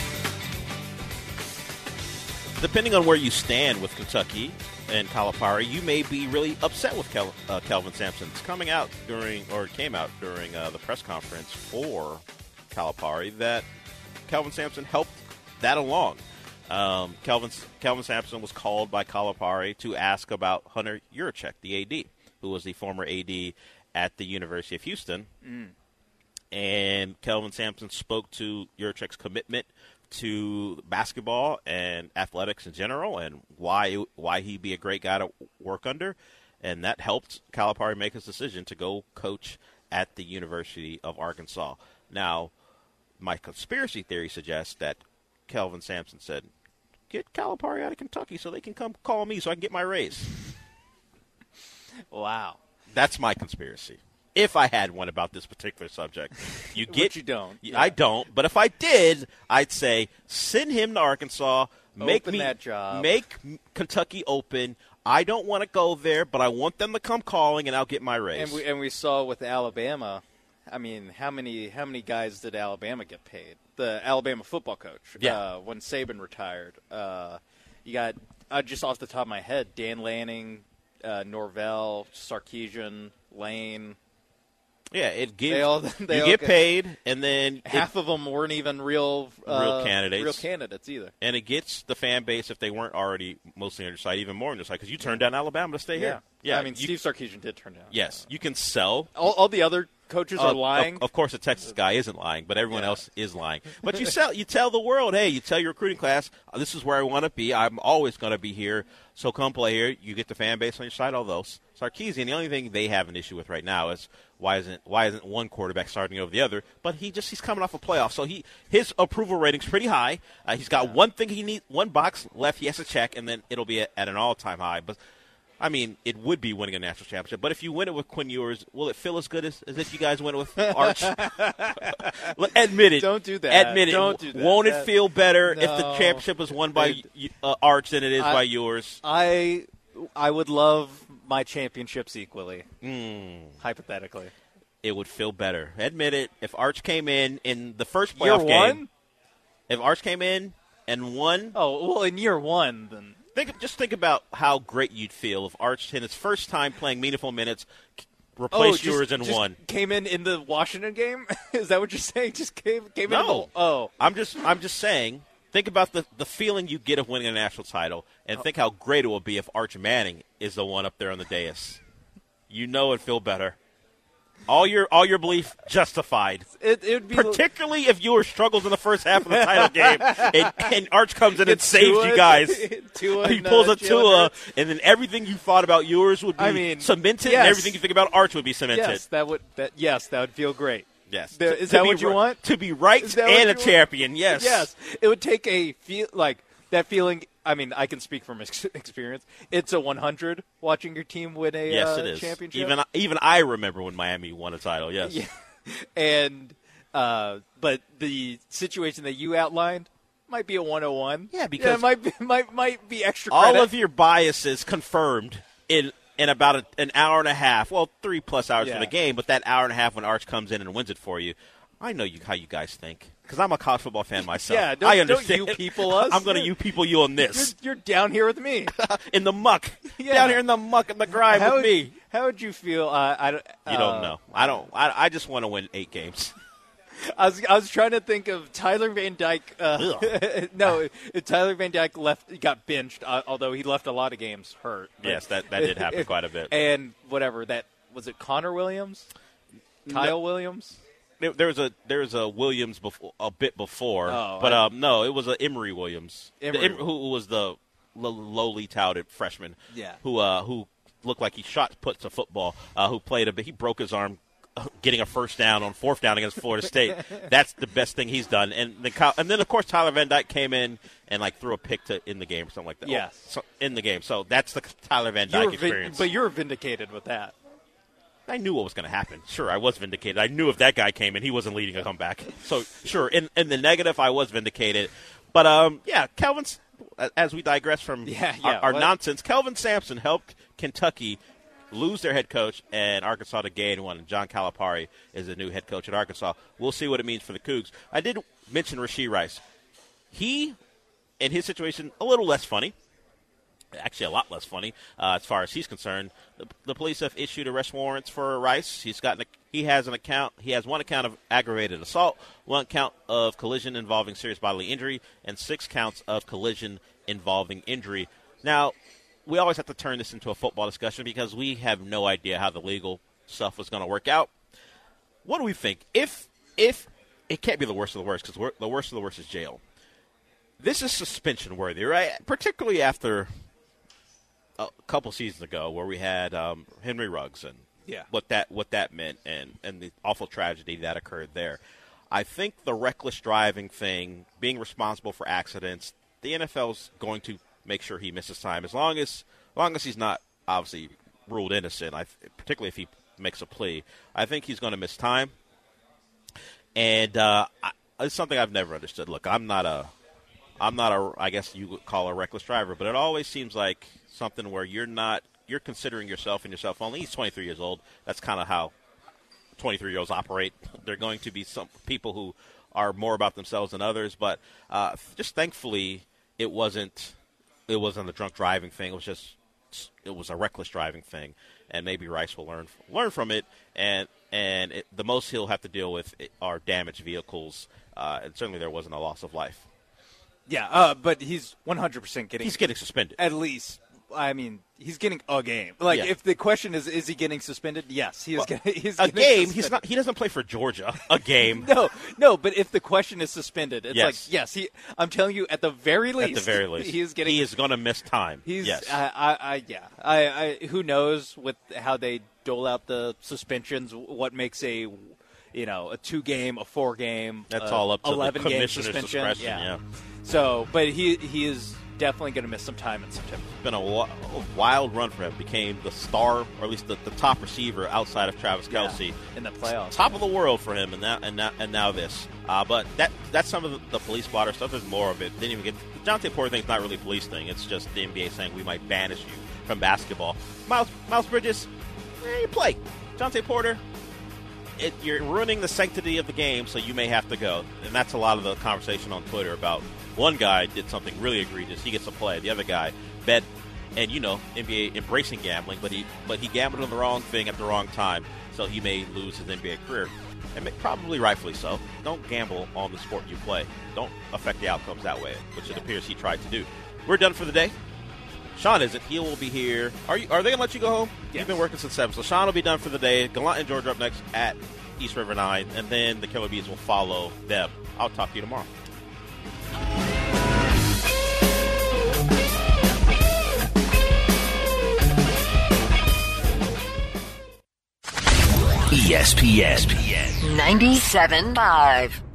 Depending on where you stand with Kentucky and Calipari, you may be really upset with Kel- uh, Kelvin Sampson. It's coming out during, or it came out during uh, the press conference for Calipari that Kelvin Sampson helped that along. Um, Kelvin Kelvin Sampson was called by Calipari to ask about Hunter Yurachek, the A D, who was the former A D at the University of Houston. Mm. And Kelvin Sampson spoke to Yurachek's commitment to basketball and athletics in general, and why why he'd be a great guy to work under, and that helped Calipari make his decision to go coach at the University of Arkansas. Now, my conspiracy theory suggests that Kelvin Sampson said, "Get Calipari out of Kentucky so they can come call me so I can get my raise." Wow. That's my conspiracy. if I had one about this particular subject. You get Which you don't. Yeah. I don't. But if I did, I'd say send him to Arkansas. Make Open me that job. Make Kentucky open. I don't want to go there, but I want them to come calling, and I'll get my raise. And we and we saw with Alabama. I mean, how many how many guys did Alabama get paid? The Alabama football coach. Yeah. Uh, when Saban retired, uh, you got uh, just off the top of my head, Dan Lanning, uh, Norvell, Sarkisian, Lane. Yeah, it gives They all- they you all get get- paid, and then Half it, of them weren't even real uh, Real candidates. Real candidates either. and it gets the fan base, if they weren't already mostly on your side, even more on your side, because you turned down Alabama to stay here. Yeah, I mean, you, Steve Sarkisian did turn down. Yes, you can sell. All, all the other coaches Uh, are lying. Of, of course, the Texas guy isn't lying, but everyone Yeah. else is lying. But you sell, you tell the world, hey, you tell your recruiting class, uh, this is where I want to be. I'm always going to be here, so come play here. You get the fan base on your side. All those. Sarkisian, the only thing they have an issue with right now is why isn't why isn't one quarterback starting over the other? But he just he's coming off a playoff, so he his approval rating's pretty high. Uh, he's got one thing he needs, one box left he has to check, and then it'll be at, at an all time high. But I mean, it would be winning a national championship. But if you win it with Quinn Ewers, will it feel as good as, as if you guys win it with Arch? Admit it. Don't do that. Admit it. Don't do that. Won't That- it feel better if the No. championship was won by It- uh, Arch than it is I- by Ewers? I I would love my championships equally, Mm. hypothetically. It would feel better. Admit it. If Arch came in in the first Year playoff game, one? if Arch came in and won, Oh, well, in year one, then. think just think about how great you'd feel if Arch, in his first time playing meaningful minutes, c- replaced oh, Ewers just, and just won. Came in in the Washington game? Is that what you're saying? Just came came in. No. In the, oh, I'm just I'm just saying. Think about the, the feeling you get of winning a national title, and think how great it will be if Arch Manning is the one up there on the dais. You know it'd feel better. All your all your belief justified. it it would be Particularly if Ewers struggles in the first half of the title game, and, and Arch comes in and Gets saves Tua- you guys. Tua He and, pulls uh, a Jalen Tua, Hurts. and then everything you thought about Ewers would be I mean, cemented, yes. and everything you think about Arch would be cemented. Yes, that would that yes, that would feel great. Yes. There- To- is to that be what you ri- want? To be right Is that what and a you want? champion, yes. Yes, it would take a feel like that feeling. I mean, I can speak from ex- experience. It's a one hundred watching your team win a Yes, uh, it is. championship. Even even I remember when Miami won a title. Yes. Yeah. and uh, but the situation that you outlined might be a one oh one. Yeah, because- it might be might might be extra All credit. of your biases confirmed in in about a, an hour and a half. Well, three plus hours Yeah. for the game, but that hour and a half when Arch comes in and wins it for you. I know you how you guys think because I'm a college football fan myself. Yeah, don't- I don't understand. you people us. I'm going to you people you on you're, this you're down here with me. in the muck Yeah. down here in the muck and the grime how with would, me. How would you feel? Uh, I don't. You don't know. I don't. I, I just want to win eight games. I was I was trying to think of Tyler Van Dyke. Uh, no, if Tyler Van Dyke left, he got benched. Uh, although he left a lot of games hurt. But- Yes, that that did happen quite a bit. And whatever that was, it Connor Williams, Kyle No. Williams. There, there was a there was a Williams before, a bit before, Oh, but I- um, no, it was a Emory Williams, The Emory. Em- who was the l- lowly touted freshman, Yeah. who uh, who looked like he shot puts of football, uh, who played a bit. He broke his arm uh, getting a first down on fourth down against Florida State. That's the best thing he's done. And then Kyle, and then of course Tyler Van Dyke came in and like threw a pick to in the game or something like that. Yes. Oh, so, in the game. So that's the Tyler Van You Dyke were vin- experience. but you were vindicated with that. I knew what was going to happen. Sure, I was vindicated. I knew if that guy came in, he wasn't leading a comeback. So, sure, in, in the negative, I was vindicated. But, um, yeah, Kelvin's, as we digress from Yeah, our, yeah, our what? nonsense, Kelvin Sampson helped Kentucky lose their head coach and Arkansas to gain one. And John Calipari is the new head coach at Arkansas. We'll see what it means for the Cougs. I did mention Rashee Rice. He, in his situation, a little less funny. Actually, a lot less funny uh, as far as he's concerned. The, the police have issued arrest warrants for Rice. He's gotten a, he has an account. He has one account of aggravated assault, one count of collision involving serious bodily injury, and six counts of collision involving injury. Now, we always have to turn this into a football discussion because we have no idea how the legal stuff was going to work out. What do we think? If if it can't be the worst of the worst because the worst of the worst is jail. This is suspension worthy, right? Particularly after a couple seasons ago where we had um, Henry Ruggs and Yeah. what that what that meant and, and the awful tragedy that occurred there. I think the reckless driving thing, being responsible for accidents, the N F L's going to make sure he misses time as long as, as long as he's not obviously ruled innocent. I, particularly if he makes a plea. I think he's going to miss time. And uh, I, it's something I've never understood. Look, I'm not a, I'm not a, I guess you would call a reckless driver, but it always seems like something where you're not, you're considering yourself and yourself only. He's twenty-three years old. That's kind of how twenty-three-year-olds operate. They're going to be some people who are more about themselves than others, but uh, just thankfully it wasn't, it wasn't a drunk driving thing. It was just, it was a reckless driving thing, and maybe Rice will learn learn from it. And and it, the most he'll have to deal with are damaged vehicles, uh, and certainly there wasn't a loss of life. Yeah, uh, but he's one hundred percent getting. He's getting suspended. At least, I mean, he's getting a game. Like, Yeah. if the question is, is he getting suspended? Yes, he is. Well, Getting, he's a getting game. suspended. He's not. He doesn't play for Georgia. A game. No, no. But if the question is suspended, it's Yes. like yes. He. I'm telling you, at the very least, At the very least, he is getting. He is going to miss time. He's. yes. I, I, I. Yeah. I, I. Who knows with how they dole out the suspensions? What makes a, you know, a two game, a four game. That's uh, all up to the eleven game commissioner's suspension. discretion, yeah. So, but he he is definitely going to miss some time in September. It's been a, wa- a wild run for him. Became the star, or at least the, the top receiver outside of Travis Kelce. Yeah, in the playoffs. Top of the world for him, and now and now, and now this. Uh, but that that's some of the, the police blotter stuff. There's more of it. Didn't even get the Jonte Porter thing's not really a police thing. It's just the N B A saying we might banish you from basketball. Miles Miles Bridges, eh, you play. Jonte Porter, it, you're ruining the sanctity of the game, so you may have to go. And that's a lot of the conversation on Twitter about one guy did something really egregious. He gets to play. The other guy bet, and you know, N B A embracing gambling, but he but he gambled on the wrong thing at the wrong time, so he may lose his N B A career. And probably rightfully so. Don't gamble on the sport you play. Don't affect the outcomes that way, which it appears he tried to do. We're done for the day. Sean isn't. He will be here. Are you? Are they going to let you go home? Yes. You've been working since seven, so Sean will be done for the day. Gallant and Georgia up next at East River nine, and then the Killer Bees will follow them. I'll talk to you tomorrow. E S P N. ninety-seven point five